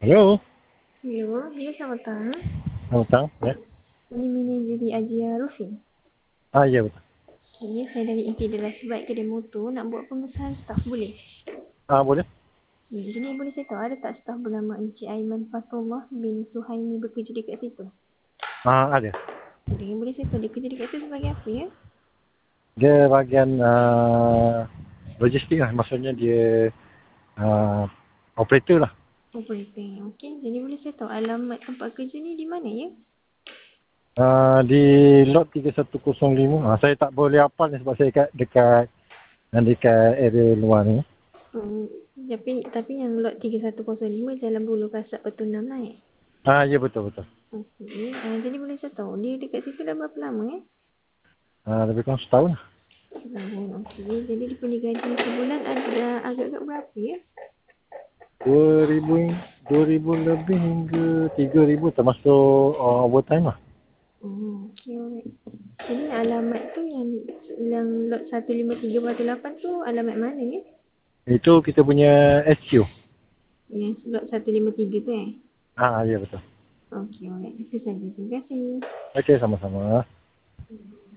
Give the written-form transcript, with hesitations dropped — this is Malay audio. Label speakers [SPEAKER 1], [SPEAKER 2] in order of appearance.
[SPEAKER 1] Halo,
[SPEAKER 2] Ya, ya selamat datang.
[SPEAKER 1] selamat datang. Ya.
[SPEAKER 2] Ini manajer di Agia Roofing.
[SPEAKER 1] Ya betul.
[SPEAKER 2] Ini saya dari Interior Baik Kedai Motor nak buat pemesanan staf, boleh?
[SPEAKER 1] Boleh?
[SPEAKER 2] Jadi boleh saya tahu ada tak staf bernama Encik Aiman Fatomah bin Suhaimi bekerja dekat situ?
[SPEAKER 1] Ada.
[SPEAKER 2] Boleh saya tahu dia kerja dekat situ sebagai apa ya?
[SPEAKER 1] Dia bahagian logistik lah. Maksudnya dia operator lah.
[SPEAKER 2] Operator. Okey, jadi boleh saya tahu alamat tempat kerja ni di mana ya?
[SPEAKER 1] Di lot 3105. Saya tak boleh hafal ni sebab saya dekat area luar ni.
[SPEAKER 2] Hmm, tapi yang lot 3105 Jalan Bulu Kasab Batu 6 naik.
[SPEAKER 1] Ya betul-betul.
[SPEAKER 2] Okey, jadi boleh saya tahu dia dekat situ dah berapa lama ya?
[SPEAKER 1] Lebih kurang setahun lah.
[SPEAKER 2] Okey, jadi dia punya gaji sebulan ada agak-agak berapa ya?
[SPEAKER 1] 2000 lebih hingga 3000 termasuk overtime lah.
[SPEAKER 2] Okey, alright. Jadi alamat tu yang lot 153/8 tu alamat mana ni?
[SPEAKER 1] Itu kita punya SQ.
[SPEAKER 2] Yang lot 153 tu
[SPEAKER 1] Ya betul.
[SPEAKER 2] Okey, alright. Itu saja. Terima kasih.
[SPEAKER 1] Okey, sama-sama.